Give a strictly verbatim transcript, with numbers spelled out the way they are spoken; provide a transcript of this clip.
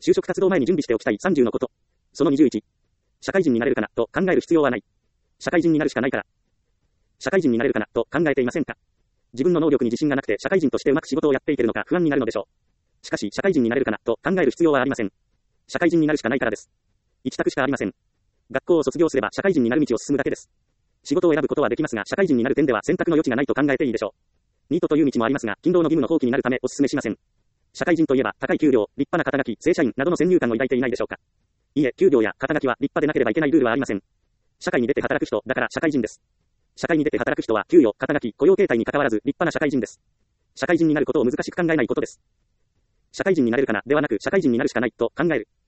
就職活動前に準備しておきたいさんじゅうのこと。そのにじゅういち。社会人になれるかな、と考える必要はない。社会人になるしかないから。社会人になれるかな、と考えていませんか？自分の能力に自信がなくて社会人としてうまく仕事をやっていけるのか不安になるのでしょう。しかし、社会人になれるかな、と考える必要はありません。社会人になるしかないからです。一択しかありません。学校を卒業すれば社会人になる道を進むだけです。仕事を選ぶことはできますが、社会人になる点では選択の余地がないと考えていいでしょう。ニートという道もありますが、勤労の義務の放棄になるためお勧めしません。社会人といえば、高い給料、立派な肩書き、正社員などの先入観を抱いていないでしょうか。いいえ、給料や肩書きは立派でなければいけないルールはありません。社会に出て働く人だから社会人です。社会に出て働く人は給与、肩書き、雇用形態に関わらず立派な社会人です。社会人になることを難しく考えないことです。社会人になれるかなではなく、社会人になるしかないと考える。